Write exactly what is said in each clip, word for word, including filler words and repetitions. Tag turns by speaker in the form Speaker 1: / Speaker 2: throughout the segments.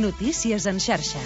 Speaker 1: Notícies en xarxa.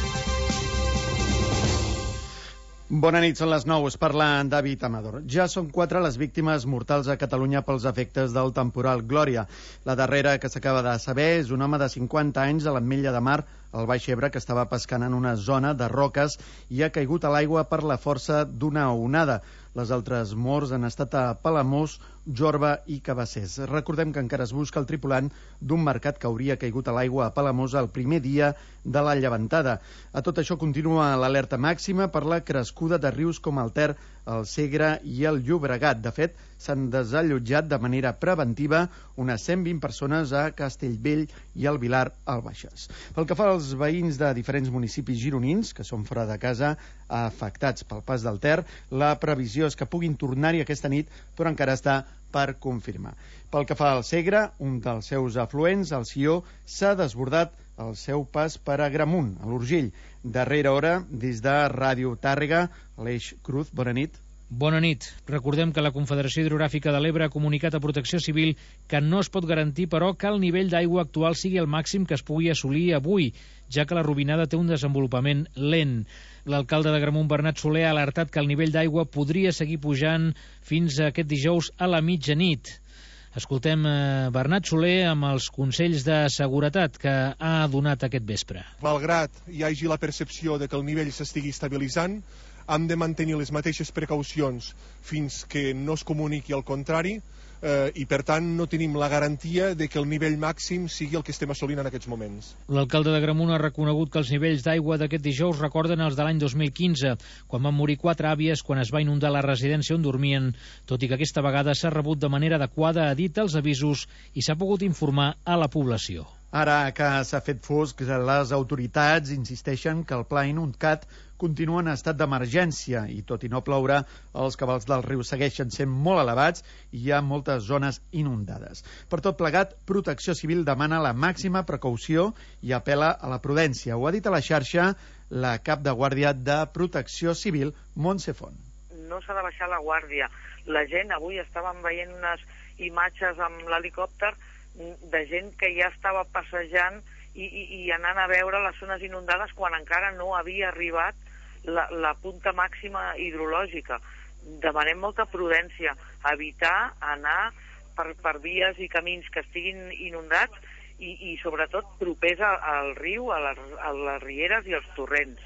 Speaker 2: Bona nit, són les nou. Es parla en David Amador. Ja són quatre les víctimes mortals a Catalunya pels efectes del temporal Glòria. La darrera que s'acaba de saber és un home de cinquanta anys a l'Ametlla de Mar, al Baix Ebre, que estava pescant en una zona de roques i ha caigut a l'aigua per la força d'una onada. Les altres morts han estat a Palamós, Jorba i Cabassers. Recordem que encara es busca el tripulant d'un mercat que hauria caigut a l'aigua a Palamós el primer dia de la llevantada. A tot això continua l'alerta màxima per la crescuda de rius com el Ter, el Segre i el Llobregat. De fet, s'han desallotjat de manera preventiva unes cent vint persones a Castellvell i al Vilar, al Baixes. Pel que fa als veïns de diferents municipis gironins, que són fora de casa, afectats pel pas del Ter, la previsió és que puguin tornar-hi aquesta nit, però encara està per confirmar. Pel que fa al Segre, un dels seus afluents, el Sió, s'ha desbordat el seu pas per Agramunt, a l'Urgell. Darrera hora, des de Ràdio Tàrrega, Aleix Cruz, bona nit.
Speaker 3: Bona nit. Recordem que la Confederació Hidrogràfica de l'Ebre ha comunicat a Protecció Civil que no es pot garantir, però, que el nivell d'aigua actual sigui el màxim que es pugui assolir avui, ja que la Robinada té un desenvolupament lent. L'alcalde d'Agramunt, Bernat Soler, ha alertat que el nivell d'aigua podria seguir pujant fins a aquest dijous a la mitjanit. Escoltem eh, Bernat Soler amb els consells de seguretat que ha donat aquest vespre.
Speaker 4: Malgrat hi hagi la percepció de que el nivell s'estigui estabilitzant, hem de mantenir les mateixes precaucions fins que no es comuniqui el contrari, eh, i per tant no tenim la garantia de que el nivell màxim sigui el que estem assolint en aquests moments.
Speaker 3: L'alcalde d'Agramunt ha reconegut que els nivells d'aigua d'aquest dijous recorden els de l'any dos mil quinze, quan van morir quatre àvies quan es va inundar la residència on dormien, tot i que aquesta vegada s'ha rebut de manera adequada, ha dit els avisos i s'ha pogut informar a la població.
Speaker 2: Ara que s'ha fet fosc, les autoritats insisteixen que el Pla Inuncat continua en estat d'emergència i, tot i no ploure, els cabals del riu segueixen sent molt elevats i hi ha moltes zones inundades. Per tot plegat, Protecció Civil demana la màxima precaució i apela a la prudència. Ho ha dit a la xarxa la cap de guàrdia de Protecció Civil, Montse Font.
Speaker 5: No s'ha de baixar la guàrdia. La gent, avui estàvem veient unes imatges amb l'helicòpter de gent que ja estava passejant i, i, i anant a veure les zones inundades quan encara no havia arribat la, la punta màxima hidrològica. Demanem molta prudència, evitar anar per, per vies i camins que estiguin inundats i, i sobretot propers al riu, a les, a les rieres i als torrents.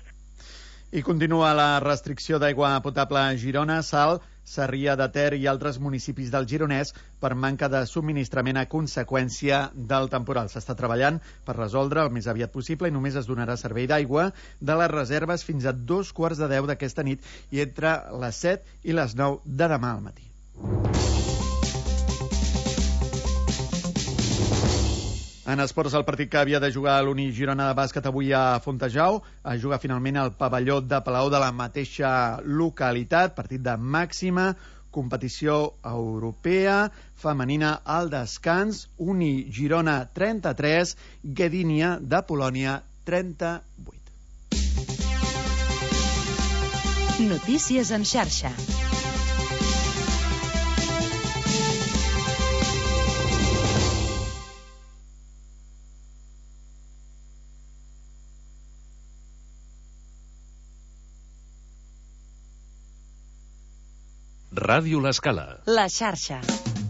Speaker 2: I continua la restricció d'aigua potable a Girona, Salt, Sarrià de Ter i altres municipis del Gironès per manca de subministrament a conseqüència del temporal. S'està treballant per resoldre el més aviat possible i només es donarà servei d'aigua de les reserves fins a dos quarts de deu d'aquesta nit i entre les set i les nou de demà al matí. En esports, el partit que havia de jugar a l'Uni Girona de bàsquet avui a Fontejau a jugar finalment al pavelló de Palau de la mateixa localitat, partit de màxima competició europea femenina al descans. Uni Girona trenta-tres, Gdynia de Polònia trenta-vuit.
Speaker 1: Notícies en xarxa.
Speaker 6: Ràdio L'Escala.
Speaker 1: La xarxa.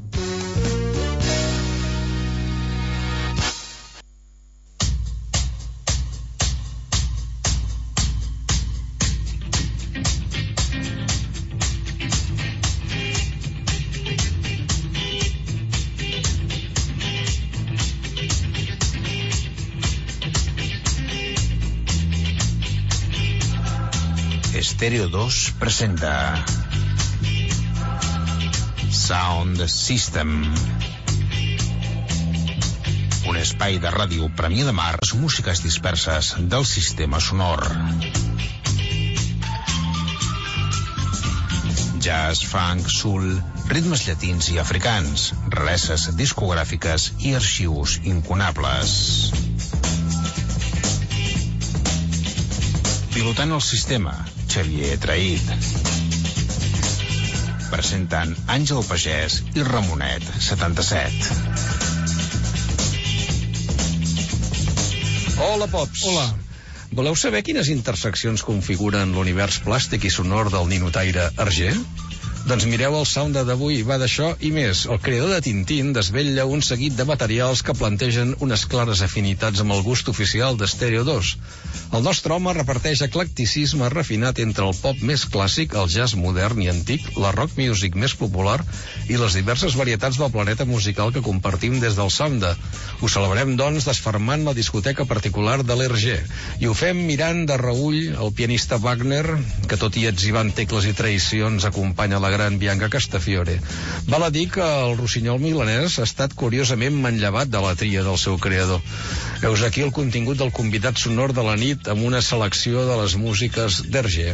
Speaker 7: Estéreo dos presenta Sound System, un espai de ràdio Premià de Mar, músiques disperses del sistema sonor. Jazz, funk, soul, ritmes llatins i africans, rarezes discogràfiques i arxius incunables. Pilotant el sistema, Xavier Traït. Presenten Àngel Pagès i Ramonet setanta-set.
Speaker 6: Hola, Pops.
Speaker 8: Hola.
Speaker 6: Voleu saber quines interseccions configuren l'univers plàstic i sonor del ninotaire Hergé? Doncs mireu el Sound d'avui, va d'això i més. El creador de Tintín desvetlla un seguit de materials que plantegen unes clares afinitats amb el gust oficial d'Stereo dos. El nostre home reparteix eclecticisme refinat entre el pop més clàssic, el jazz modern i antic, la rock music més popular i les diverses varietats del planeta musical que compartim des del Sound. Ho celebrem, doncs, desfermant la discoteca particular de l'Hergé. I ho fem mirant de reull el pianista Wagner, que tot i etzibant tecles i traïcions acompanya la gran Bianca Castafiore. Val a dir que el rossinyol milanès ha estat curiosament manllevat de la tria del seu creador. Heus aquí el contingut del convidat sonor de la nit amb una selecció de les músiques d'Hergé.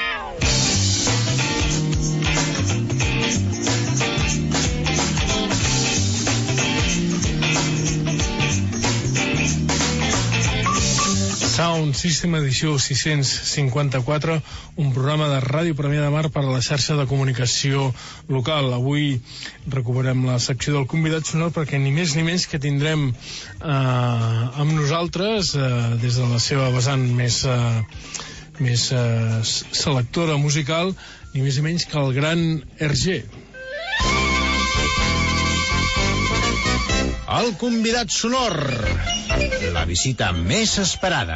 Speaker 8: Sound System edició sis-cents cinquanta-quatre, un programa de Ràdio Premià de Mar per a la xarxa de comunicació local. Avui recuperem la secció del convidat sonor perquè ni més ni menys que tindrem eh, amb nosaltres, eh, des de la seva vessant més, eh, més eh, selectora musical, ni més ni menys que el gran Hergé.
Speaker 9: El convidat sonor. La visita més esperada.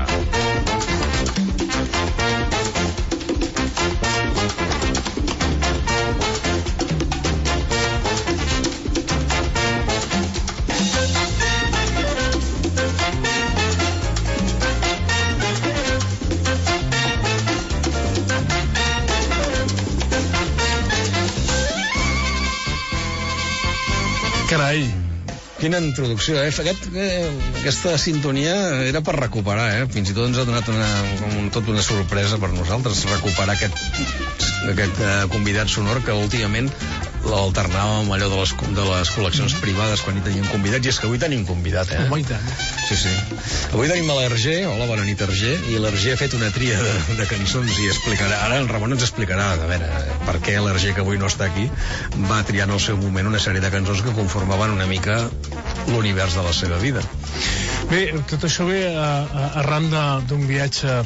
Speaker 8: Carai,
Speaker 6: quina introducció, eh? Aquest, eh? Aquesta sintonia era per recuperar, eh? Fins i tot ens ha donat una, un, tot una sorpresa per nosaltres, recuperar aquest, aquest eh, convidat sonor que últimament l'alternàvem amb allò de les, de les col·leccions mm. privades quan hi teníem convidats, i és que avui tenim convidat, eh?
Speaker 8: Home, i tant.
Speaker 6: Sí, sí. Avui tenim a l'Hergé. Hola, bona nit, Hergé. I l'Hergé ha fet una tria de, de cançons i explicarà, ara el Ramon ens explicarà, a veure, per què l'Hergé, que avui no està aquí, va triar en el seu moment una sèrie de cançons que conformaven una mica l'univers de la seva vida.
Speaker 8: Bé, tot això ve a, a, arran d'un viatge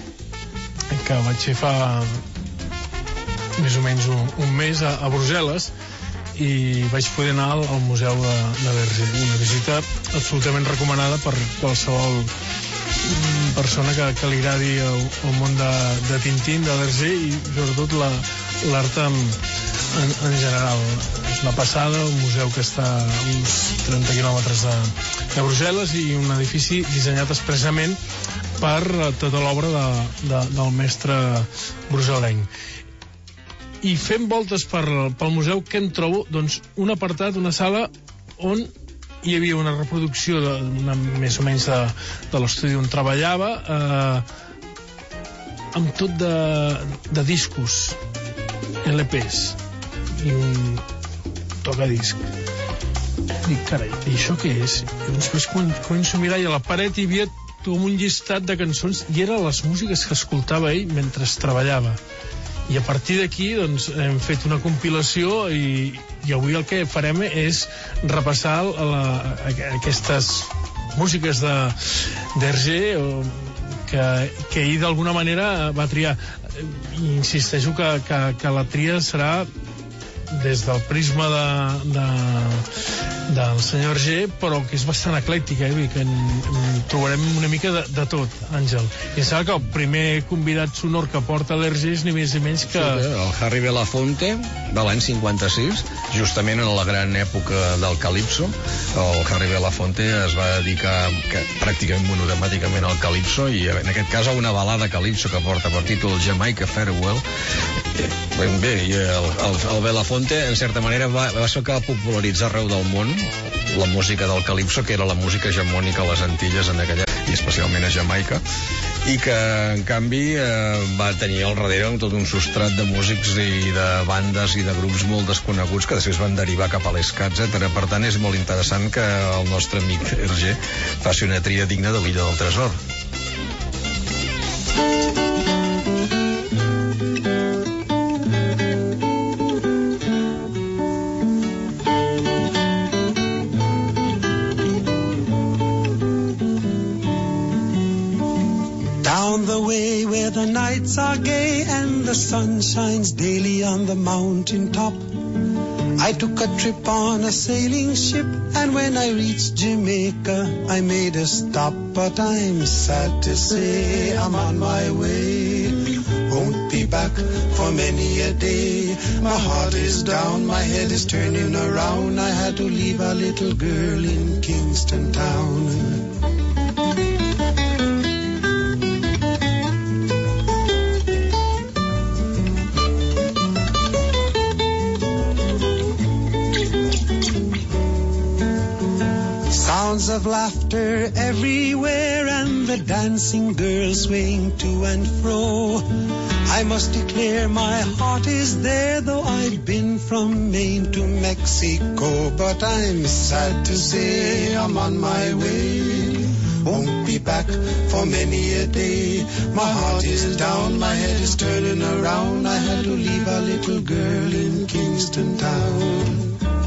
Speaker 8: que vaig fer fa més o menys un, un mes a, a Brussel·les, i vaig poder anar al, al museu de, de l'Hergé, una visita absolutament recomanada per qualsevol persona que, que li agradi el, el món de, de Tintín, de l'Hergé, i sobretot l'art en, en, en general. És una passada, un museu que està a uns trenta quilòmetres de, de Brussel·les, i un edifici dissenyat expressament per tota l'obra de, de, del mestre brussel·lenc. I fent voltes per, pel museu, què em trobo? Doncs un apartat, una sala on hi havia una reproducció de, una, més o menys de, de l'estudi on treballava, eh, amb tot de, de discos, L Ps i un tocadisc. Dic, carai, i això què és? I després començo a mirar, i a la paret hi havia com un llistat de cançons, i eren les músiques que escoltava ell mentre treballava. I a partir d'aquí, doncs, hem fet una compilació, i, i avui el que farem és repassar la, aquestes músiques de d'Hergé que, que ell d'alguna manera va triar. I insisteixo que, que, que la tria serà des del prisma de, de, del senyor Hergé, però que és bastant eclèctica, eh? Que en, en trobarem una mica de, de tot, Àngel. I em sembla que el primer convidat sonor que porta l'Hergé és ni més ni menys que...
Speaker 6: Sí, el Harry Belafonte, de l'any cinquanta-sis, justament en la gran època del Calypso. El Harry Belafonte es va dedicar que, pràcticament monotemàticament al Calypso, i en aquest cas a una balada Calypso que porta per títol Jamaica Farewell. Eh, bé, i el, el, el Belafonte en certa manera va, va ser el que va popularitzar arreu del món la música del Calypso, que era la música hegemònica a les Antilles en aquella, i especialment a Jamaica, i que en canvi eh, va tenir al darrere tot un substrat de músics i de bandes i de grups molt desconeguts que després van derivar cap a l'esca, etcètera. Per tant, és molt interessant que el nostre amic Hergé faci una tria digna de l'Illa del Tresor.
Speaker 10: Down the way where the nights are gay and the sun shines daily on the mountain top, I took a trip on a sailing ship, and when I reached Jamaica, I made a stop. But I'm sad to say I'm on my way, won't be back for many a day. My heart is down, my head is turning around. I had to leave a little girl in Kingston town. Sounds of laughter everywhere and the dancing girls swaying to and fro. I must declare my heart is there, though I've been from Maine to Mexico. But I'm sad to say I'm on my way, won't be back for many a day. My heart is down, my head is turning around. I had to leave a little girl in Kingston town.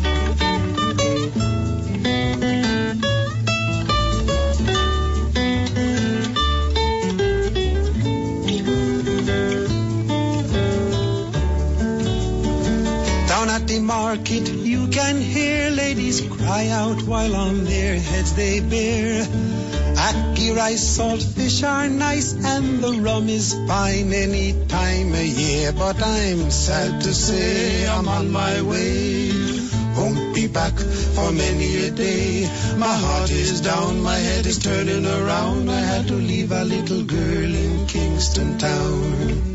Speaker 10: At the market you can hear ladies cry out while on their heads they bear. Ackee rice, salt fish are nice and the rum is fine any time of year. But I'm sad to say I'm on my way, won't be back for many a day. My heart is down, my head is turning around. I had to leave a little girl in Kingston town.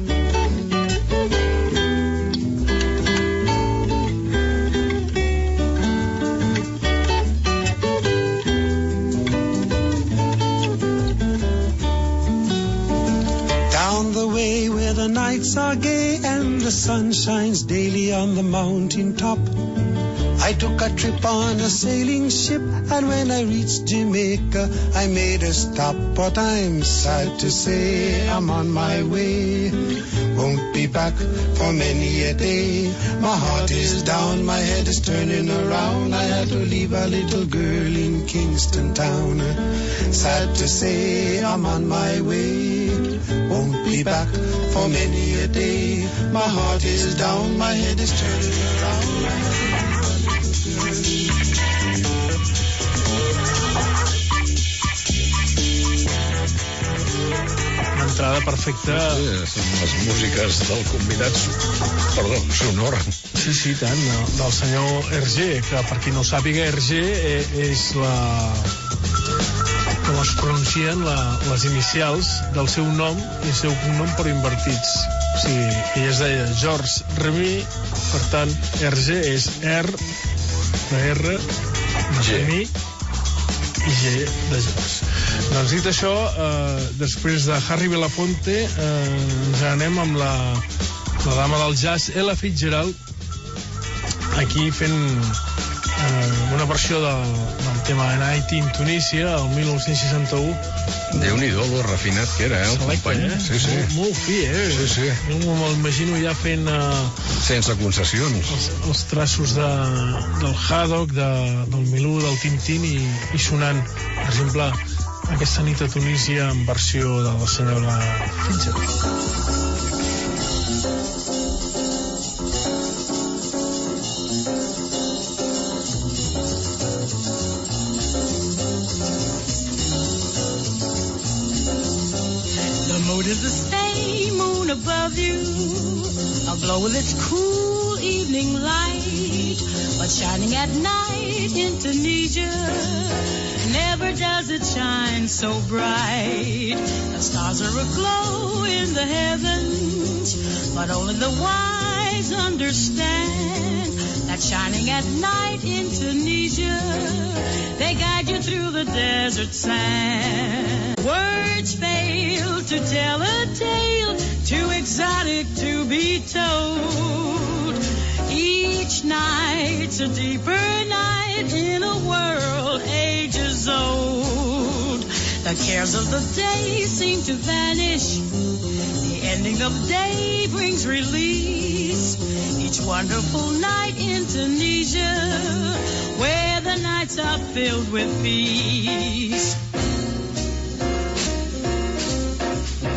Speaker 10: The nights are gay and the sun shines daily on the mountain top. I took a trip on a sailing ship, and when I reached Jamaica, I made a stop. But I'm sad to say I'm on my way, won't be back for many a day. My heart is down, my head is turning around. I had to leave a little girl in Kingston town. Sad to say I'm on my way, won't be back for many a day. My heart is down, my head is turning around.
Speaker 8: Una entrada perfecta.
Speaker 6: Sí, són les músiques del convidat, perdó, sonor.
Speaker 8: Sí, sí, tant, del senyor Hergé, que per qui no sàpiga, Hergé és la... com es pronuncien la, les inicials del seu nom i el seu cognom però invertits. O sigui, ell es deia Georges Remy, per tant, Hergé és R, de R, de Remy i G de Georges. Doncs dit això, eh, després de Harry Belafonte, eh, ens anem amb la, la dama del jazz, Ella Fitzgerald, aquí fent eh, una versió del, del tema Night in Tunisia, el mil nou-cents seixanta-u.
Speaker 6: Déu-n'hi-do, lo refinat que era, eh, el
Speaker 8: Selecte,
Speaker 6: company.
Speaker 8: Eh?
Speaker 6: Sí, sí.
Speaker 8: Molt, molt fi, eh?
Speaker 6: Sí, sí.
Speaker 8: Jo m'imagino ja fent... Eh,
Speaker 6: sense concessions.
Speaker 8: Els, els traços de, del Haddock, de, del Milú, del Tintín i, i sonant, per exemple, aquesta nit a Tunísia en versió de la senyora Fitzgerald.
Speaker 11: Is the same moon above you, aglow with its cool evening light, but shining at night in Tunisia, never does it shine so bright. The stars are aglow in the heavens, but only the wise understand that shining at night in Tunisia, they guide you through the desert sand. Words fail to tell a tale too exotic to be told. Each night's a deeper night in a world ages old. The cares of the day seem to vanish. The ending of day brings release. Each wonderful night in Tunisia, where the nights are filled with peace.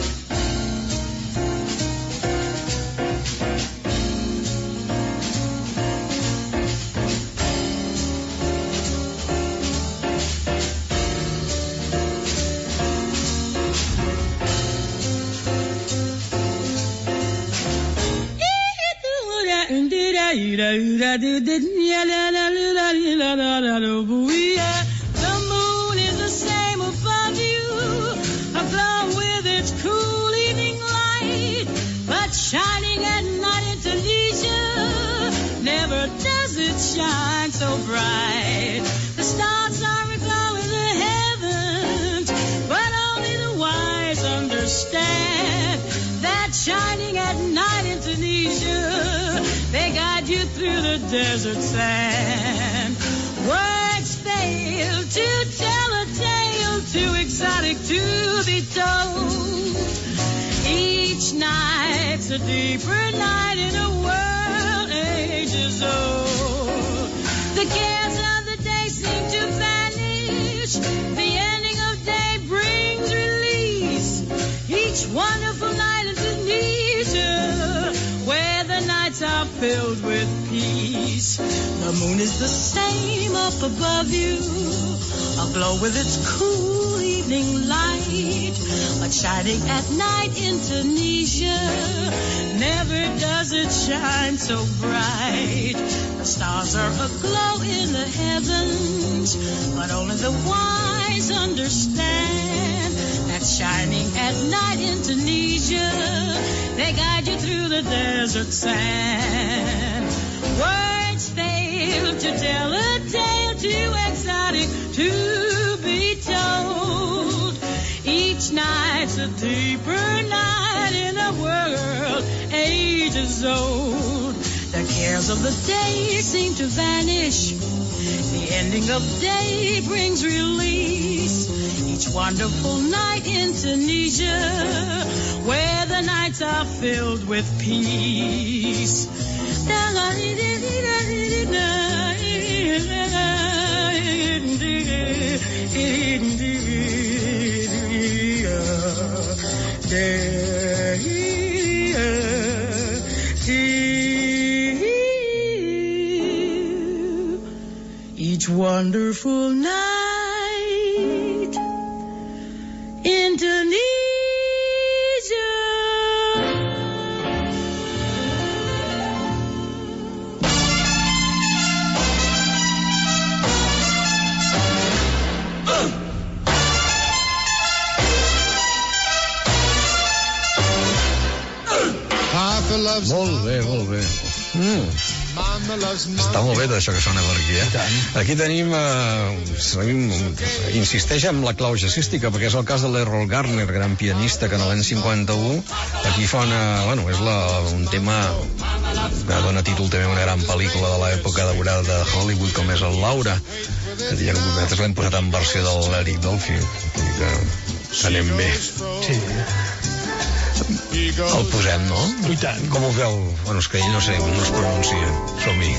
Speaker 11: The moon is the same above you, aglow with its cool evening light, but shining at night into leisure, never does it shine so bright. The stars are aglow in the heavens, but only the wise understand that shining at night in Tunisia, they guide you through the desert sand. Words fail to tell a tale too exotic to be told. Each night's a deeper night in a world ages old. The cares of the day seem to vanish. The ending of day brings release. Each wonderful night in Tunisia, where the nights are filled with peace. The moon is the same up above you, aglow with its cool evening light, but shining at night in Tunisia, never does it shine so bright. The stars are aglow in the heavens, but only the wise understand that shining at night in Tunisia, they guide you through the desert sand. Words fail to tell a tale too exotic to be told. Each night's a deeper night in a world ages old. The cares of the day seem to vanish. The ending of day brings release. Each wonderful night in Tunisia, where the nights are filled with peace. Each wonderful night in Tunisia.
Speaker 6: Molt bé, molt bé. Mm. Està molt bé això que sona per aquí, eh? Aquí tenim, eh, tenim insisteix en la clau jazzística, perquè és el cas de l'Errol Garner, gran pianista, que en l'any cinquanta-u aquí fa una, bueno, és la, un tema que dona títol també a una gran pel·lícula de l'època daurada de Hollywood, com és el Laura, que ja nosaltres l'hem posat en versió de l'Eric Dolphy, que anem bé.
Speaker 8: Sí.
Speaker 6: El posem, no?
Speaker 8: I tant.
Speaker 6: Com ho veu? Bueno, és que ell no sé, no es pronuncia. Som-hi.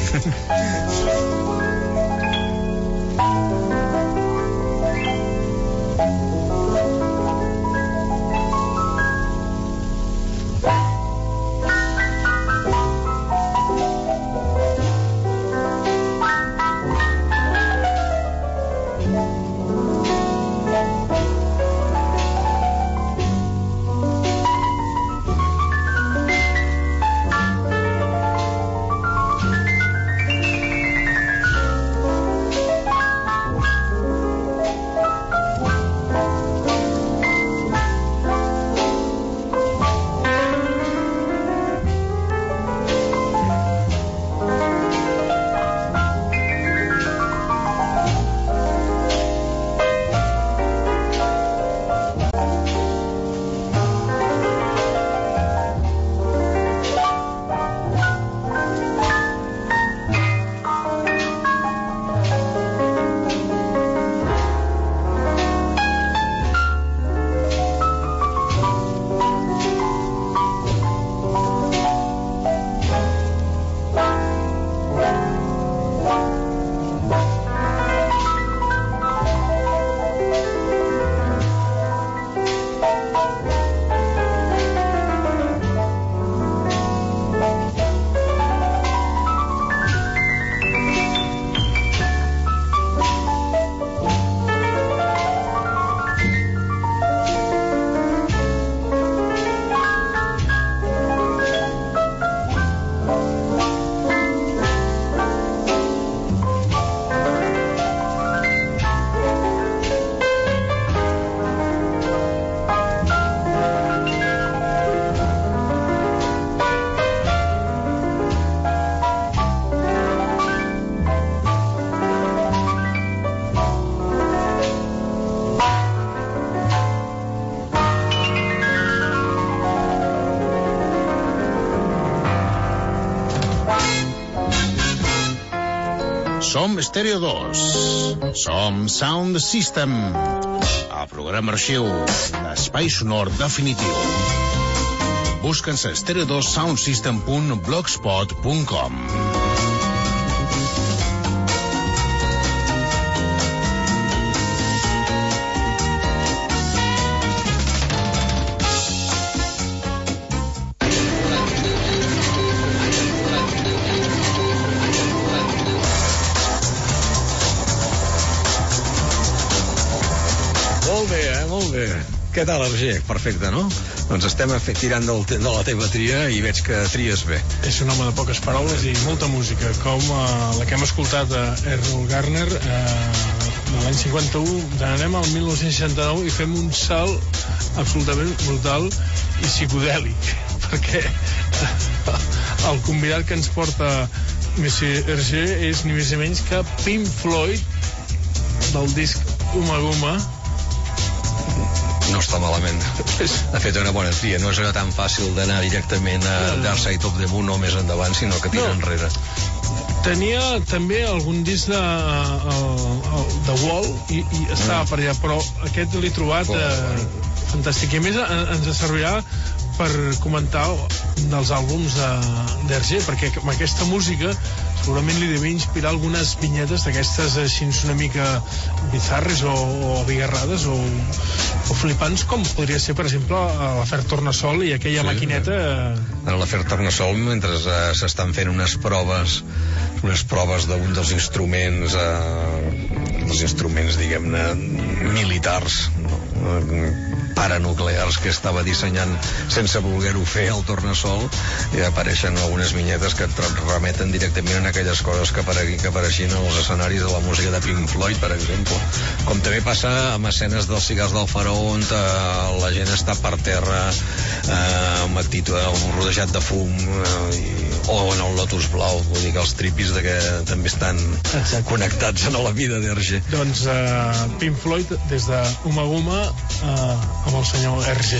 Speaker 9: Som Estèreo dos. Som Sound System. El programa arxiu d'Espai Sonor Definitiu. Busca'ns a estèreo dos sound system punt blogspot punt com.
Speaker 6: Què tal, Arger? Perfecte, no? Doncs estem tirant del, de la teva tria i veig que tries bé.
Speaker 8: És un home de poques paraules i molta música, com uh, la que hem escoltat a Errol Garner uh, de l'any cinquanta-u. Anem al mil nou-cents seixanta-nou i fem un salt absolutament brutal i psicodèlic, perquè uh, el convidat que ens porta Monsieur Hergé és ni més ni menys que Pink Floyd, del disc Uma Guma.
Speaker 6: No està malament. Ha fet una bona tria. No és tan fàcil d'anar directament a Dark Side of the Moon o més endavant, sinó que tira no. enrere.
Speaker 8: Tenia també algun disc de, el, el, de Wall i, i estava mm. per allà, però aquest l'he trobat oh, eh, fantàstic. I a més ens servirà per comentar dels àlbums d'Hergé, perquè amb aquesta música segurament li devia inspirar algunes vinyetes d'aquestes així una mica bizarres o, o abigarrades o, o flipants, com podria ser, per exemple, l'Afer Tornasol i aquella sí, maquineta...
Speaker 6: En l'Afer Tornasol, mentre uh, s'estan fent unes proves unes proves d'un dels instruments uh, dels instruments, diguem-ne, militars, no? paranuclears que estava dissenyant sense voler-ho fer el Tornasol, i apareixen algunes vinyetes que et remeten directament a aquelles coses que, aparegui, que apareixien als escenaris de la música de Pink Floyd, per exemple. Com també passa amb escenes dels Cigars del Faraó, on la gent està per terra eh, amb actitud, rodejat de fum, eh, i, o en el Lotus Blau. Vull dir que els tripis de que també estan Exacte. connectats a la vida d'Hergé.
Speaker 8: Doncs uh, Pink Floyd des de Uma Guma uh, amb el senyor Hergé.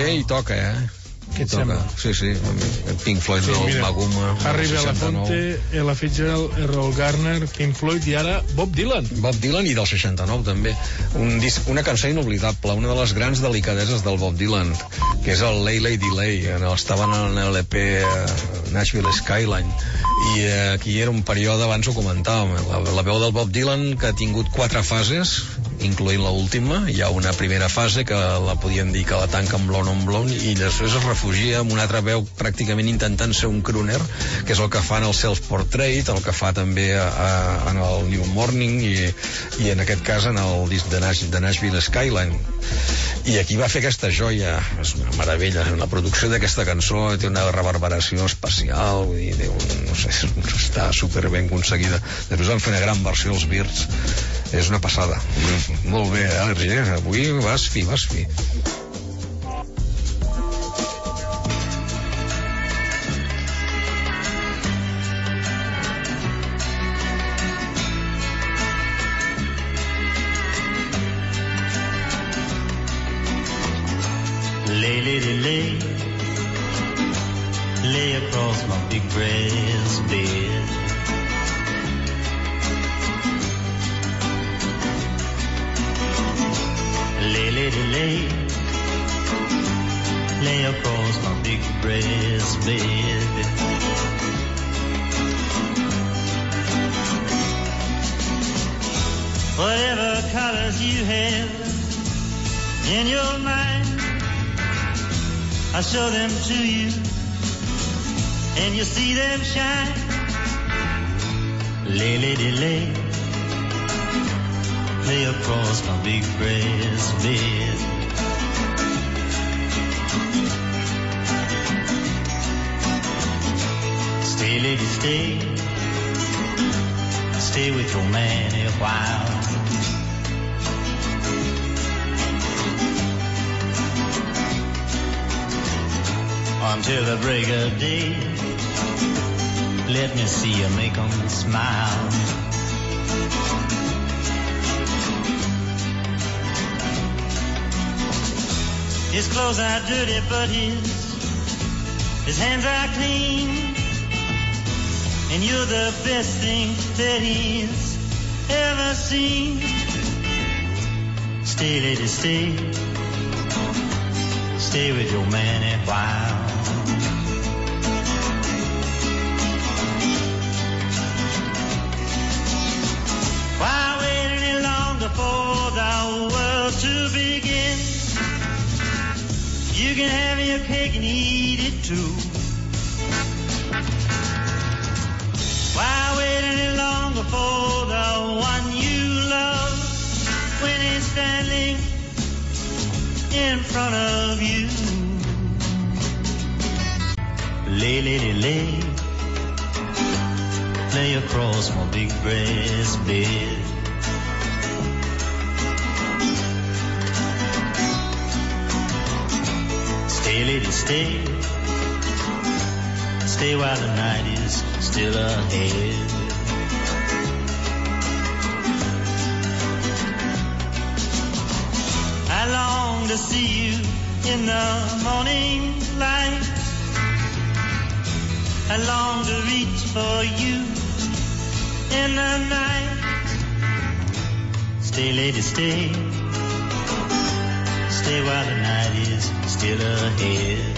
Speaker 6: Bé, i toca, eh?
Speaker 8: Què et
Speaker 6: toca.
Speaker 8: sembla?
Speaker 6: Sí, sí, Pink Floyd,
Speaker 8: Sí,
Speaker 6: el
Speaker 8: mira,
Speaker 6: Maguma...
Speaker 8: Harry
Speaker 6: el seixanta-nou.
Speaker 8: Belafonte, Ella Fitzgerald, Errol Garner, Pink Floyd i ara Bob Dylan.
Speaker 6: Bob Dylan i del seixanta-nou també. Un disc, una cançó inoblidable, una de les grans delicadeses del Bob Dylan, que és el Lay Lay Delay. Estaven en l'L P Nashville Skyline, i eh, aquí era un període, abans ho comentàvem, la, la veu del Bob Dylan, que ha tingut quatre fases, incloent l'última. Hi ha una primera fase que la podien dir que la tanca amb Blonde on Blonde, i després es refugia amb una altra veu pràcticament intentant ser un crooner, que és el que fa en el Self Portrait, el que fa també a, a, en el New Morning i, i en aquest cas en el disc de, Nash, de Nashville Skyline. I aquí va fer aquesta joia, és una meravella. La producció d'aquesta cançó té una reverberació especial, vull dir, té un, no sé, està super ben aconseguida. Després van fer una gran versió els Birds, és una passada. Molt bé, Àlex, avui vas fi, vas fi.
Speaker 12: Lay, lady, lay, lay across my big brass bed. Lay, lady, lay, lay across my big brass bed. Whatever colors you have in your mind, I show them to you, and you see them shine. Lay, lady, lay, lay across my big brass bed. Stay, lady, stay, stay with your man a while. Until the break of day, let me see you make 'em smile. His clothes are dirty, but his his hands are clean, and you're the best thing that he's ever seen. Stay, lady, stay, stay with your man a while. Why wait any longer for the world to begin? You can have your cake and eat it too. Why wait any longer for the one you love when he's standing in front of you? Lay, lady, lay, lay across my big brass bed. Stay, lady, stay, stay while the night is still ahead. I long to see you in the morning light. I long to reach for you in the night. Stay, lady, stay, stay while the night is still ahead.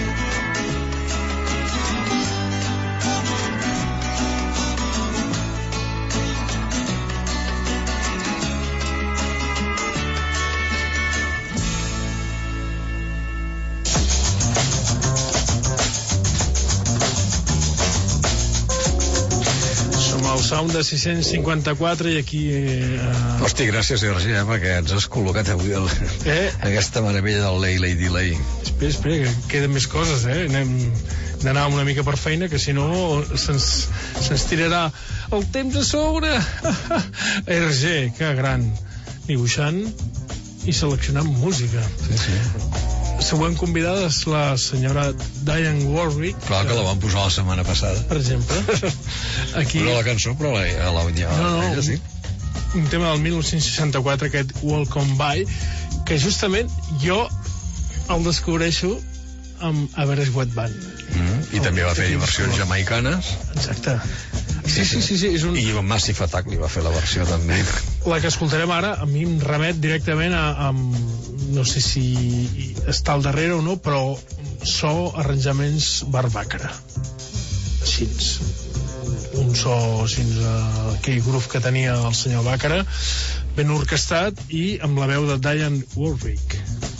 Speaker 8: Sound de sis-cents cinquanta-quatre i aquí... Eh,
Speaker 6: Hosti, gràcies, Sergi, eh, perquè ens has col·locat avui el, eh? aquesta meravella del Lay Lay Delay.
Speaker 8: Espera, espera, que queden més coses, eh? Anem d'anar una mica per feina, que si no se'ns se tirarà el temps a sobre. R G, que gran, dibuixant i seleccionant música.
Speaker 6: Sí, sí.
Speaker 8: Següent convidada és la senyora Diane Warwick.
Speaker 6: Clar que la van posar la setmana passada.
Speaker 8: Per exemple. Aquí...
Speaker 6: Però la cançó, però la, la, la, la
Speaker 8: no, no,
Speaker 6: ella sí.
Speaker 8: Un, un tema del dinou seixanta-quatre, aquest Welcome By, que justament jo el descobreixo amb Everest Wet Band.
Speaker 6: Mm, I també va fer versions jamaicanes.
Speaker 8: Exacte. Sí, sí, sí, sí, és un...
Speaker 6: I Massive Attack li va fer la versió també.
Speaker 8: La que escoltarem ara a mi em remet directament a, a no sé si està al darrere o no, però so arranjaments Barbacra. Així, un so així, aquell groove que tenia el senyor Bàcara, ben orquestat i amb la veu de Diane Warwick.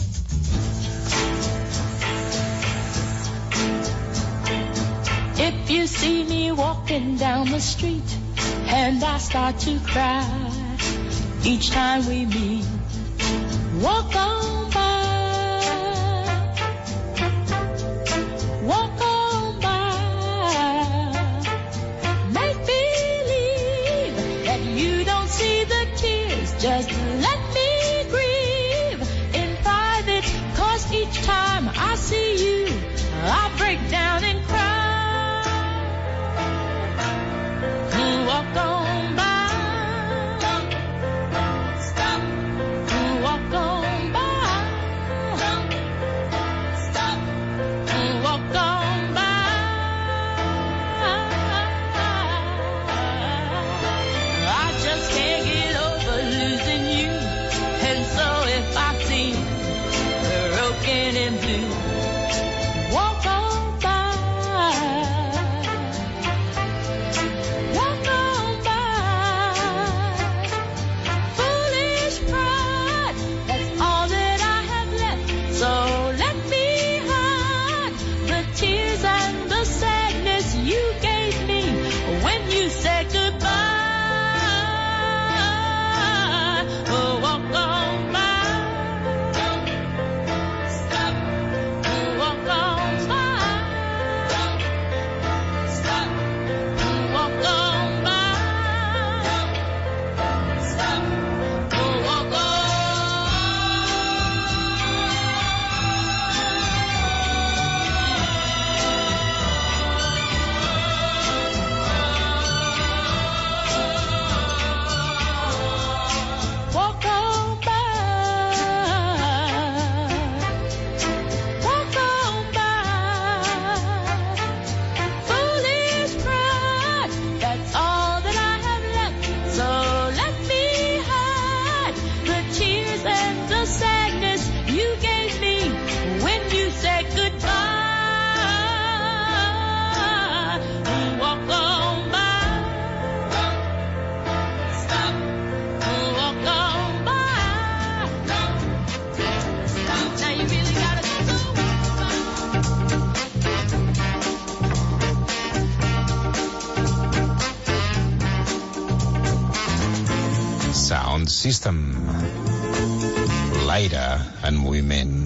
Speaker 11: If you see me walking down the street and I start to cry each time we meet, walk on by, walk on by, make believe that you don't see the tears, just let me grieve in private, 'cause each time I see you I break down and cry. Walk on by, stop, walk on by, stop, walk on by. I just can't get over losing you, and so if I seem broken and blue, walk on by.
Speaker 7: Sound System. L'aire en moviment.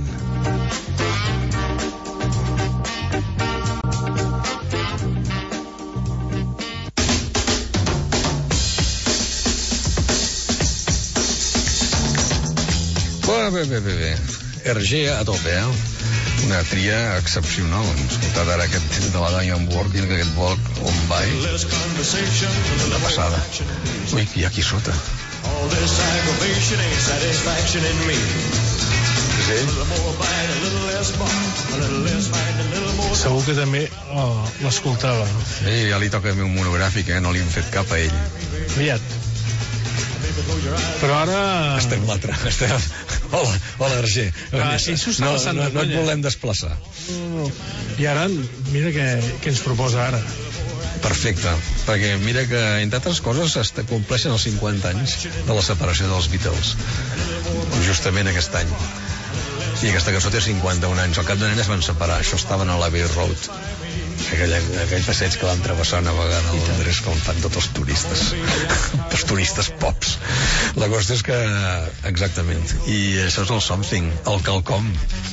Speaker 6: Bé, bé, bé, bé. Hergé a tope, eh? Una tria excepcional. Hem escoltat ara aquest de la Diane Warwick, aquest Walk on By. Una passada. Ui, hi ha aquí sota.
Speaker 13: All this aggravation ain't satisfaction in me.
Speaker 6: Sí.
Speaker 8: Segur que també oh, l'escoltava.
Speaker 6: Sí, ja li toca un monogràfic, eh? No li hem fet cap a ell.
Speaker 8: Aviat. Però ara...
Speaker 6: Estem l'altre. Estem... Hola, hola, Hergé.
Speaker 8: Ah, sí, això està
Speaker 6: no,
Speaker 8: passant
Speaker 6: no, no et
Speaker 8: vergonya.
Speaker 6: volem desplaçar.
Speaker 8: No, no. I ara, mira què, què ens proposa ara.
Speaker 6: Perfecte, perquè mira que, entre altres coses, es compleixen els cinquanta anys de la separació dels Beatles, justament aquest any. I aquesta cançó té cinquanta-un anys. Al cap d'un any es van separar. Això estaven a l'Abbey Road, aquell, aquell passeig que van travessar navegant a Londres, com fan tots els turistes. Els turistes pops. La cosa és que... Exactament. I això és el something, el quelcom.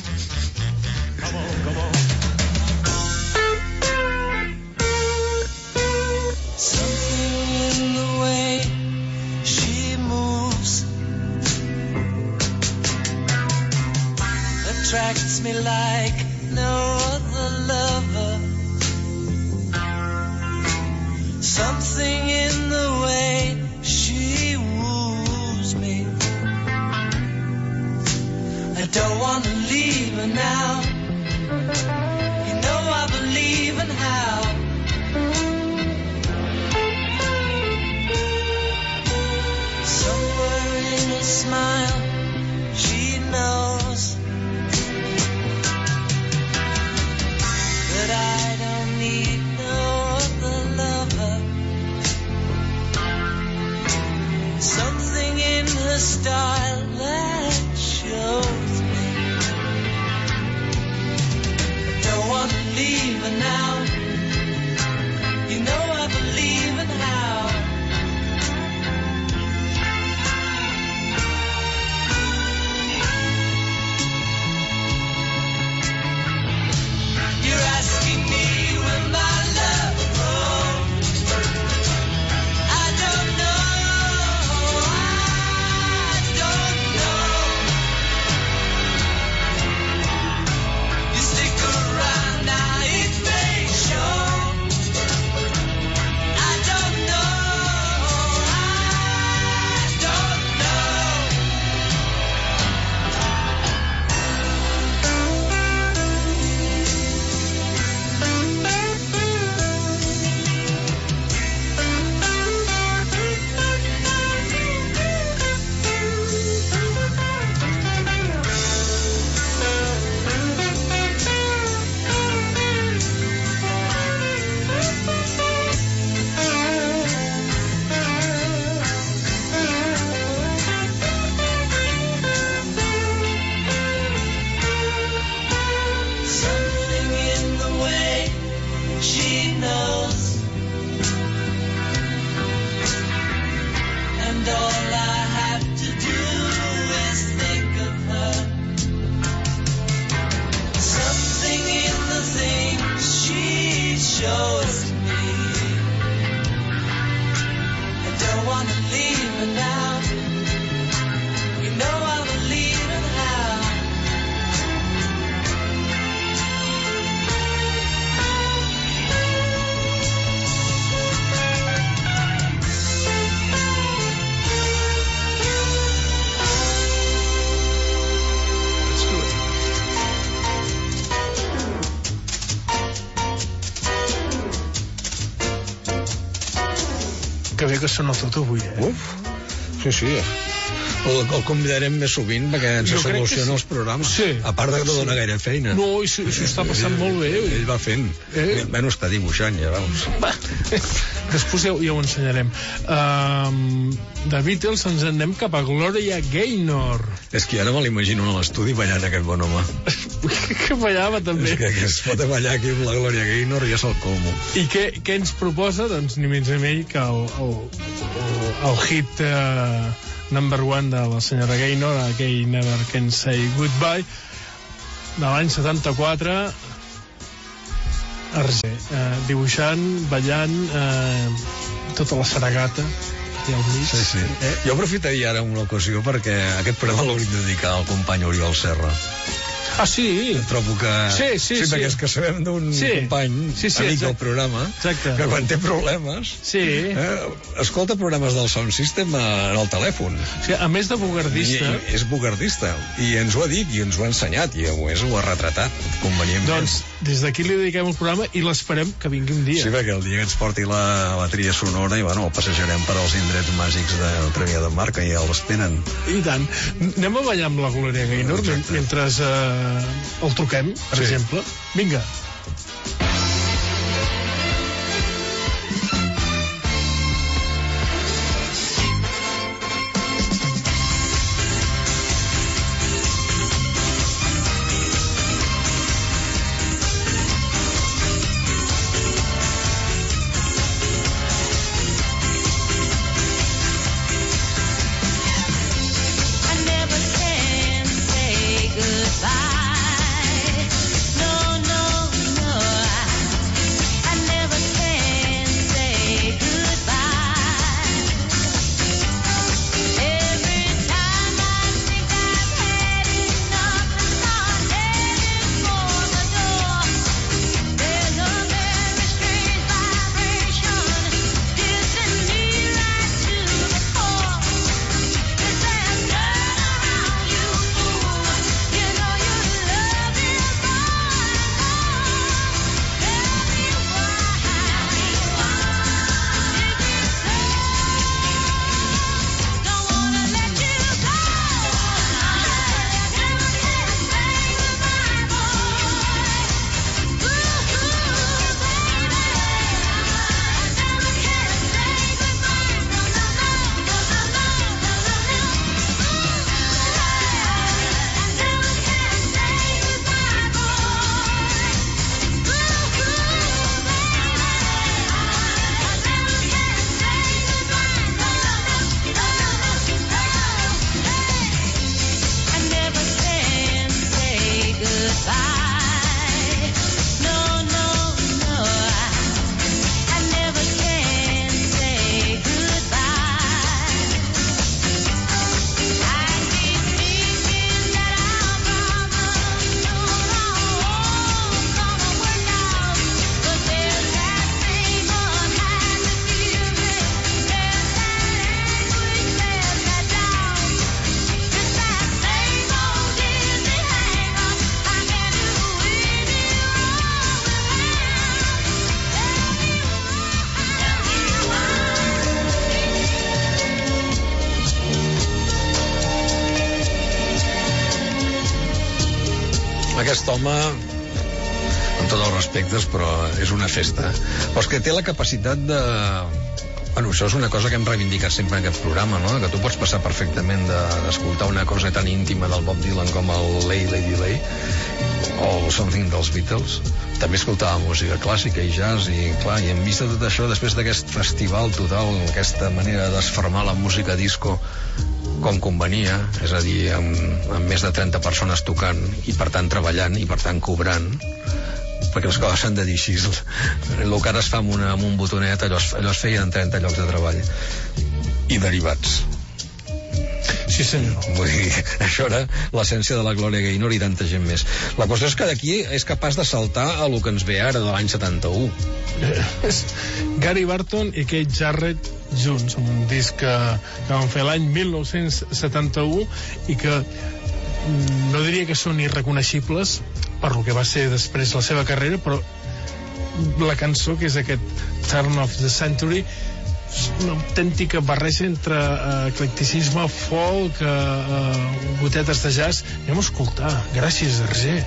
Speaker 14: Attracts me like no other lover. Something in the way she woos me. I don't want to leave her now. style that shows me. I don't want to leave her now. You know I believe in how. You're asking me where my love grows. I don't know, I don't know. You stick around now, it may show. I don't know, I don't know. Something in the way she knows, and all I have to do is think of her. Something in the things she shows me. I don't want to leave her now. You know I believe in how.
Speaker 8: Que bé que sona tot avui, eh?
Speaker 6: Uf, sí, sí. El, el convidarem més sovint perquè ens
Speaker 8: Jo crec que
Speaker 6: soluciona
Speaker 8: sí.
Speaker 6: els programes.
Speaker 8: Sí.
Speaker 6: A part de que no dona gaire feina.
Speaker 8: No, i s'ho s'ho està passant molt bé.
Speaker 6: Ell va fent.
Speaker 8: Eh?
Speaker 6: Bueno, està dibuixant, ja veus.
Speaker 8: Va. Després ja, ja ho ensenyarem. Um, de Beatles ens anem cap a Gloria Gaynor.
Speaker 6: És que ara me l'imagino a l'estudi ballant aquest bon home.
Speaker 8: Que ballava també.
Speaker 6: És que, que es pot ballar aquí amb la Gloria Gaynor i és el colmo.
Speaker 8: I què, què ens proposa? Doncs ni menys ni menys que el, el, el, el hit uh, number one de la senyora Gaynor, aquell Never Can Say Goodbye, de l'any setanta-quatre, Arger, eh, dibuixant, ballant, eh, tota la saragata que hi ha al mig.
Speaker 6: Sí, sí.
Speaker 8: Eh?
Speaker 6: Jo aprofitaria ara una ocasió perquè aquest programa l'hauríem de dedicar al company Oriol Serra.
Speaker 8: Ah, sí?
Speaker 6: Trobo que...
Speaker 8: Sí, sí,
Speaker 6: sí.
Speaker 8: sí.
Speaker 6: Perquè és que sabem d'un
Speaker 8: sí.
Speaker 6: company,
Speaker 8: sí, sí,
Speaker 6: amic
Speaker 8: exacte.
Speaker 6: del programa,
Speaker 8: exacte.
Speaker 6: que quan té problemes...
Speaker 8: Sí.
Speaker 6: Eh, escolta programes del Sound System en el telèfon.
Speaker 8: O sigui, a més de bugardista...
Speaker 6: I, i és bugardista. I ens ho ha dit, i ens ho ha ensenyat, i a més ho ha retratat convenientment.
Speaker 8: Doncs des d'aquí li dediquem el programa i l'esperem que vingui un dia.
Speaker 6: Sí, perquè el dia que ens porti la, la tria sonora i bueno, el passejarem per als indrets màgics del Premià de Mar, que ja l'esperen.
Speaker 8: I tant. Anem a ballar amb la Gloria Gaynor mentre eh, el truquem, per
Speaker 6: sí.
Speaker 8: exemple. Vinga.
Speaker 11: I never can say goodbye. No, no, no,
Speaker 6: aquest home, amb tots els respectes, però és una festa. Però és que té la capacitat de... Bueno, això és una cosa que hem reivindicat sempre en aquest programa, no? Que tu pots passar perfectament d'escoltar una cosa tan íntima del Bob Dylan com el Lay Lady Lay o Something dels Beatles. També escoltava música clàssica i jazz i, clar, i en vista de tot això, després d'aquest festival total, aquesta manera d'esfermar la música disco com convenia, és a dir, amb, amb més de trenta persones tocant i, per tant, treballant i, per tant, cobrant, perquè les coses s'han de dir així. El que ara es fa amb, una, amb un botonet, allò es, allò es feia en trenta llocs de treball. I derivats.
Speaker 8: Sí, senyor.
Speaker 6: Vull dir, això era l'essència de la Gloria Gaynor i tanta gent més. La qüestió és que d'aquí és capaç de saltar a lo que ens ve ara, de l'any setanta-u.
Speaker 8: Gary Barton i Keith Jarrett junts, un disc que, que van fer l'any mil nou-cents setanta-u i que no diria que són irreconeixibles per lo que va ser després la seva carrera, però la cançó, que és aquest Turn of the Century, és una autèntica barreja entre uh, eclecticisme, folk, uh, uh, gotetes de jazz. Anem a escoltar. Gràcies, Hergé.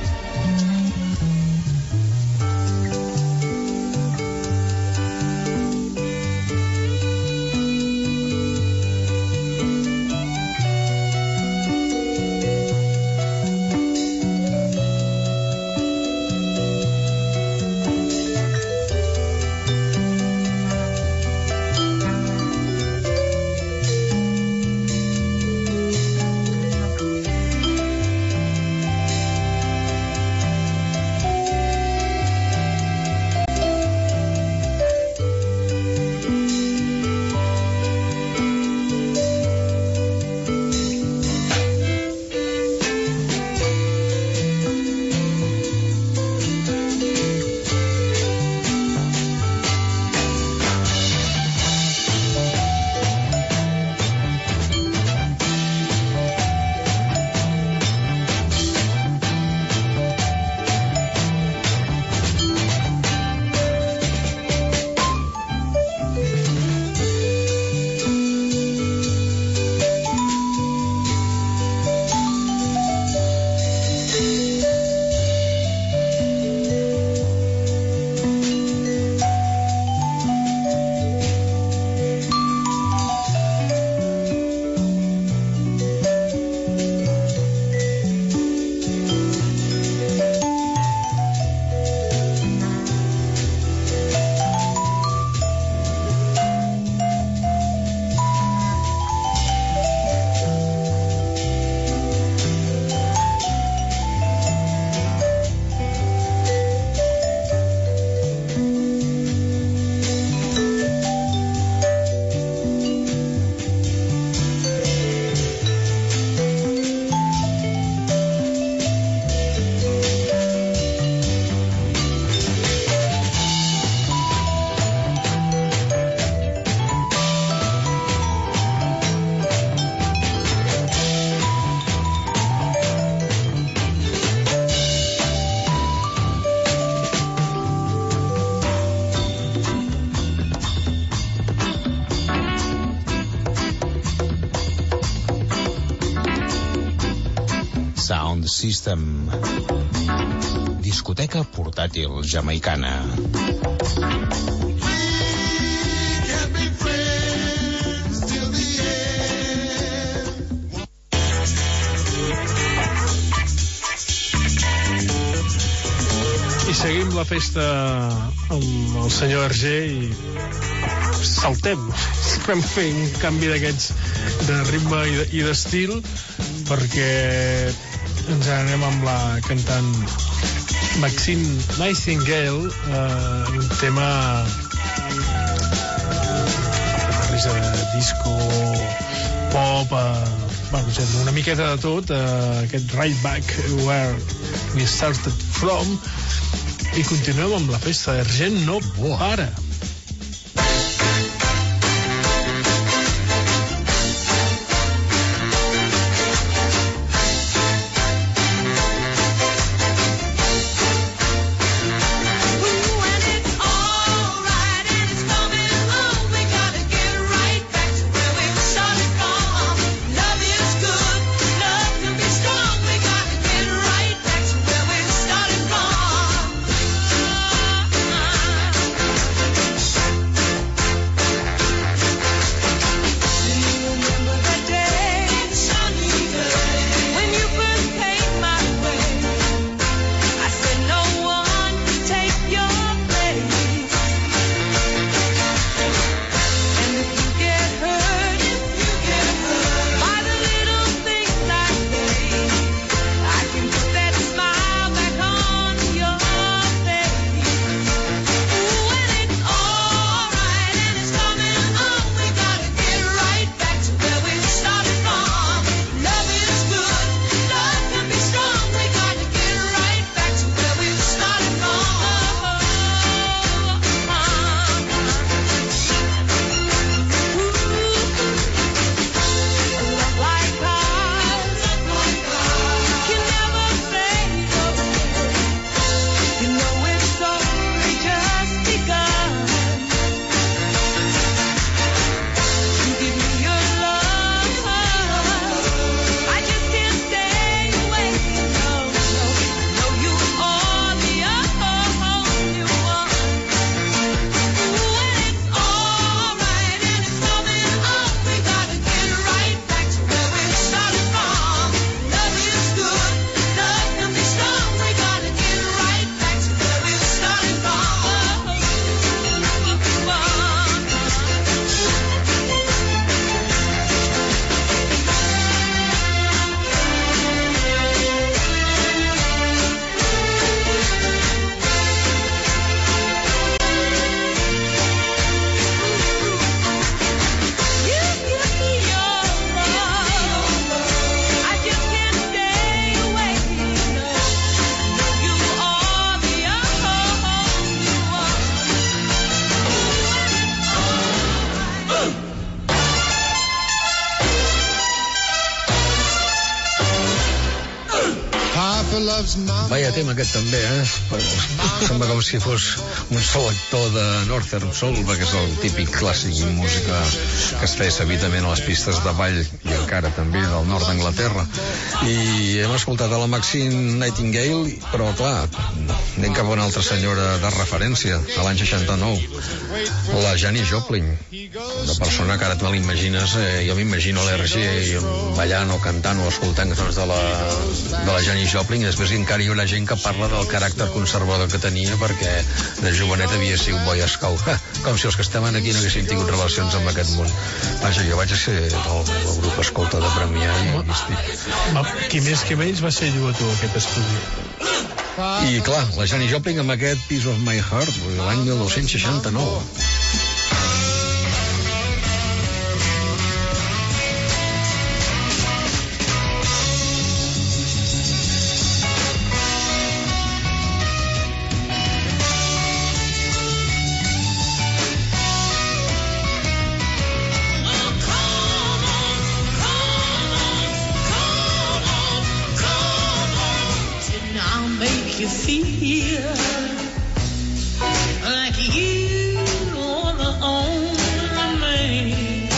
Speaker 7: Sound System. Discoteca portàtil jamaicana.
Speaker 8: I seguim la festa amb el senyor Hergé i saltem. Vam fer un canvi d'aquests de ritme i de- i d'estil perquè ens anem amb la cantant Maxine Nightingale, eh, un tema barreja de disco, pop, eh, bueno, una miqueta de tot, eh, aquest Right Back Where We Started From, i continuem amb la festa. Hergé no para.
Speaker 11: Love is good, love can be strong. We gotta get right back to where
Speaker 6: Vaya tema aquest també, eh? Sembla com si fos un selector de Northern Soul, perquè és el típic clàssic de música que es feia sabidament a les pistes de ball i encara també del nord d'Anglaterra. I hem escoltat a la Maxine Nightingale, però clar, anem cap a una altra senyora de referència, a l'any seixanta-nou, la Janis Joplin. Una persona que ara te l'imagines, eh, jo m'imagino l'R G ballant o cantant o escoltant cançons de la, de la Janis Joplin, i després encara hi haurà gent que parla del caràcter conservador que tenia perquè de jovenet havia sigut boy scout. Ha, com si els que estaven aquí no haguessin tingut relacions amb aquest món. Vaja, jo vaig ser el, el grup escolta de Premià i aquí estic.
Speaker 8: Qui més que menys va ser dur a tu, aquest estudi.
Speaker 6: I clar, la Janis Joplin amb aquest Piece of My Heart, l'any mil nou-cents seixanta-nou.
Speaker 11: You feel like you are the only man.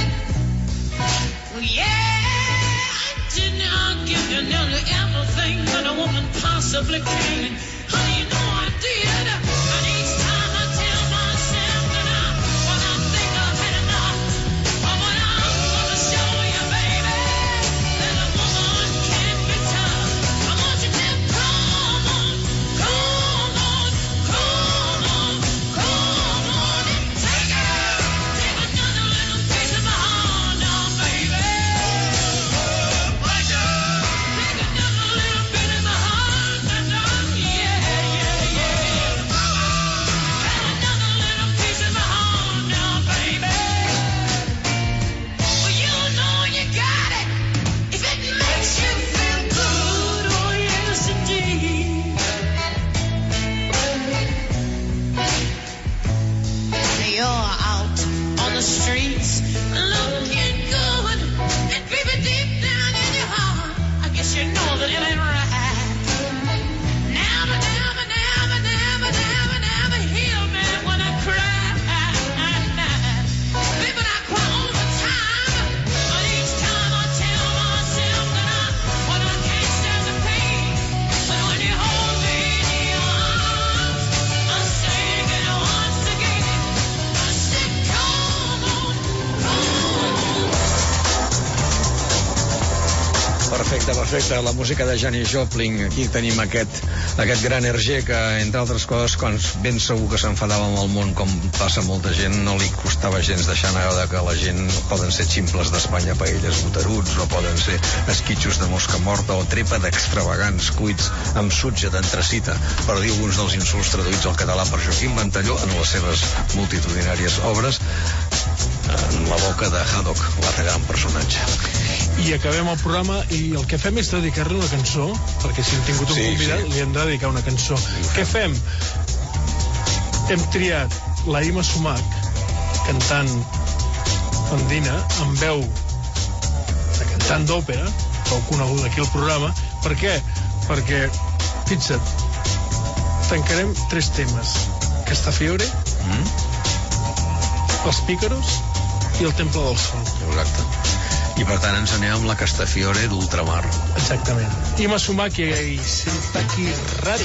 Speaker 11: Well, yeah, did not give you nearly everything that a woman possibly can. Honey, you know I did. And each time I tell myself that I, when I think I've had enough, but when I'm gonna show you, baby, that a woman can be tough. I want you to come on, come on, come on, come on and take it. Take another little piece of my heart now, baby. Take another little bit of my heart now, yeah, yeah, yeah. Take another little piece of my heart now, baby. Well, you know you got it if it makes you feel good, oh yes indeed. You're out on the streets looking good, and baby, deep down in your heart, I guess you know that it ain't right. Never, never, never, never, never, never heal me when I cry. Baby, I cry all the time, but each time I tell myself that I, when I can't stand the pain, but when you hold me in your arms, I sing it once again. I say, come on,
Speaker 6: Perfecte, perfecte. La música de Janis Joplin. Aquí tenim aquest, aquest gran R G que, entre altres coses, quan ben segur que s'enfadava amb el món, com passa molta gent, no li costava gens deixar anar que la gent poden ser ximples d'Espanya, paelles, boteruts, o poden ser esquitxos de mosca morta o trepa d'extravagants cuits amb sutge d'antracita, per dir alguns dels insults traduïts al català per Joaquim Ventalló en les seves multitudinàries obres, en la boca de Haddock, l'altre gran personatge.
Speaker 8: I acabem el programa i el que fem és dedicar-li una cançó, perquè si hem tingut un
Speaker 6: Sí,
Speaker 8: convidat
Speaker 6: sí.
Speaker 8: li hem de dedicar una cançó. Què fem? Hem triat la Ima Sumac cantant andina amb veu de cantant d'òpera, prou coneguda aquí al programa. Per què? Perquè, fixa't, tancarem tres temes: Castafiore,
Speaker 6: Mm?
Speaker 8: Els Pícaros i El Temple del Sol.
Speaker 6: Exacte. I per tant ens anem amb la Castafiore d'Ultramar.
Speaker 8: Exactament. Ima Sumac i Sentaki Rari.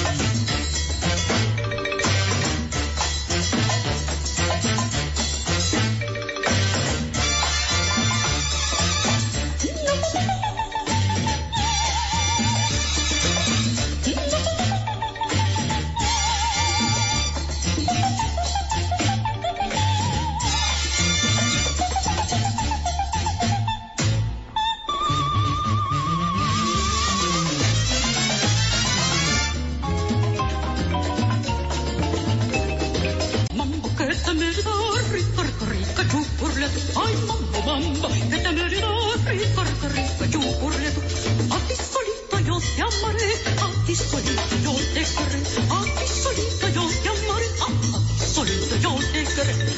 Speaker 11: Mambo che te merita, ricca, ricca, ricca, giù purleto. Ai mambo, mambo, che te merita, ricca, ricca, ricca, giù purleto. A ti solito io ti amaré, a ti solito io te querré, a ti solito io ti amaré, a ti solito io te querré.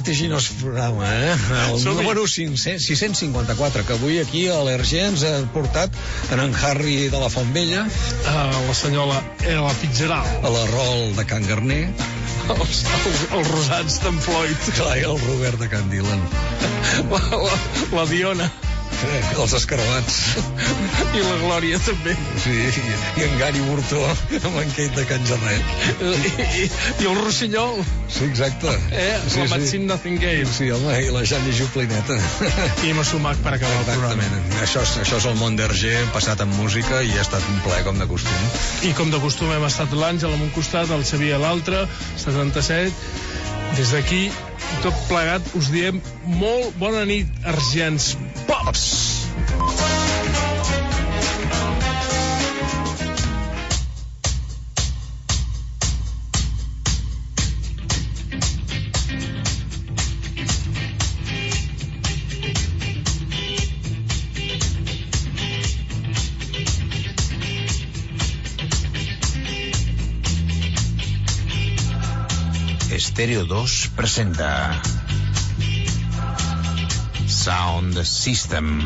Speaker 6: vertiginós programa, eh? El número sis-cents cinquanta-quatre, que avui aquí a l'R G ens ha portat en en Harry de la Fontvella,
Speaker 8: uh, la senyola era la Pitzeral,
Speaker 6: a la Rol de Can Garner,
Speaker 8: els, els, els rosats d'en Floyd,
Speaker 6: clar, i el Robert de Can Dylan,
Speaker 8: la, la, la Diona,
Speaker 6: els escarabats,
Speaker 8: i la Glòria també,
Speaker 6: sí, i, i en Gary Burtó amb en Kate de Can Jarret,
Speaker 8: I, i, i el Rossinyol,
Speaker 6: sí, exacte,
Speaker 8: eh?
Speaker 6: sí,
Speaker 8: la Maxim
Speaker 6: sí.
Speaker 8: Nothingale,
Speaker 6: sí, home, i la Jani Joplineta,
Speaker 8: i Massumac per acabar el programa.
Speaker 6: Això, això és el món d'R G passat amb música i ha estat un ple com de costum.
Speaker 8: I com de costum hem estat l'Àngel amb un costat, el Xavier a l'altre, setanta-set. Des d'aquí, tot plegat, us diem molt bona nit, argians pops!
Speaker 7: Estéreo dos presenta Sound System,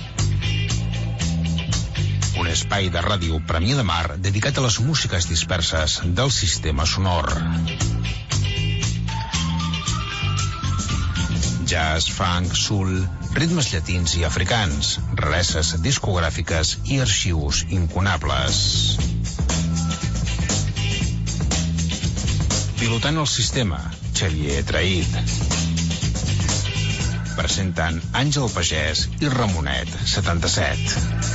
Speaker 7: un espai de ràdio Premià de Mar dedicat a les músiques disperses del sistema sonor. Jazz, funk, soul, ritmes llatins i africans, rarezes discogràfiques i arxius incunables. Pilotant el sistema, Xavier Traït. Presentant Àngel Pagès i Ramonet, setanta-set.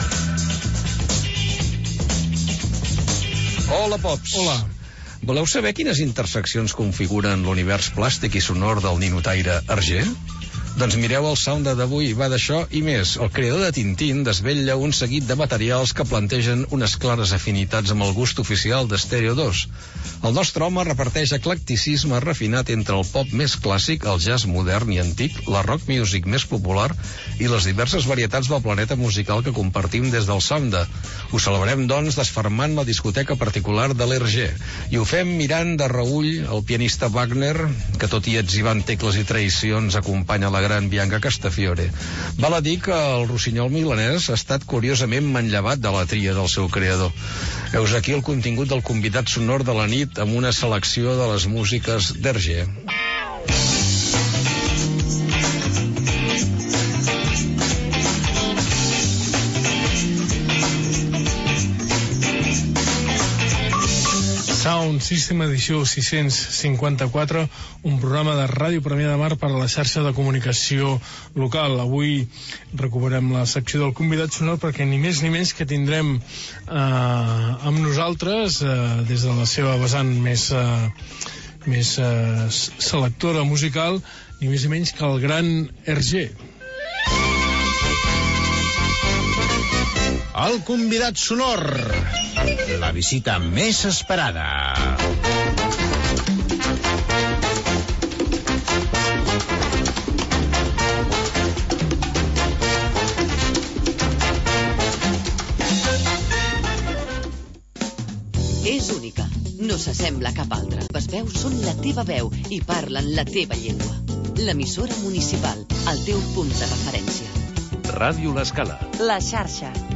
Speaker 6: Hola, Pops.
Speaker 8: Hola.
Speaker 6: Voleu saber quines interseccions configuren l'univers plàstic i sonor del ninotaire Hergé? Doncs mireu el sound d'avui, va d'això i més. El creador de Tintín desvetlla un seguit de materials que plantegen unes clares afinitats amb el gust oficial d'Estèreo dos. El nostre home reparteix eclecticisme refinat entre el pop més clàssic, el jazz modern i antic, la rock music més popular i les diverses varietats del planeta musical que compartim des del Sounda. Ho celebrem, doncs, desfermant la discoteca particular de l'R G. I ho fem mirant de reull el pianista Wagner, que tot i etzibant tecles i traïcions acompanya la gran Bianca Castafiore. Val a dir que el rossinyol milanès ha estat curiosament manllevat de la tria del seu creador. Heus aquí el contingut del convidat sonor de la nit amb una selecció de les músiques d'R G.
Speaker 8: Sound System edició sis-cents cinquanta-quatre, un programa de Ràdio Premià de Mar per a la xarxa de comunicació local. Avui recuperem la secció del convidat sonor perquè ni més ni menys que tindrem eh, amb nosaltres, eh, des de la seva vessant més, eh, més eh, selectora musical, ni més ni menys que el gran Hergé.
Speaker 9: El convidat sonor, la visita més esperada.
Speaker 1: És única, no s'assembla a cap altra. Les veus són la teva veu i parlen la teva llengua. L'emissora municipal, el teu punt de referència.
Speaker 15: Ràdio L'Escala.
Speaker 1: La xarxa.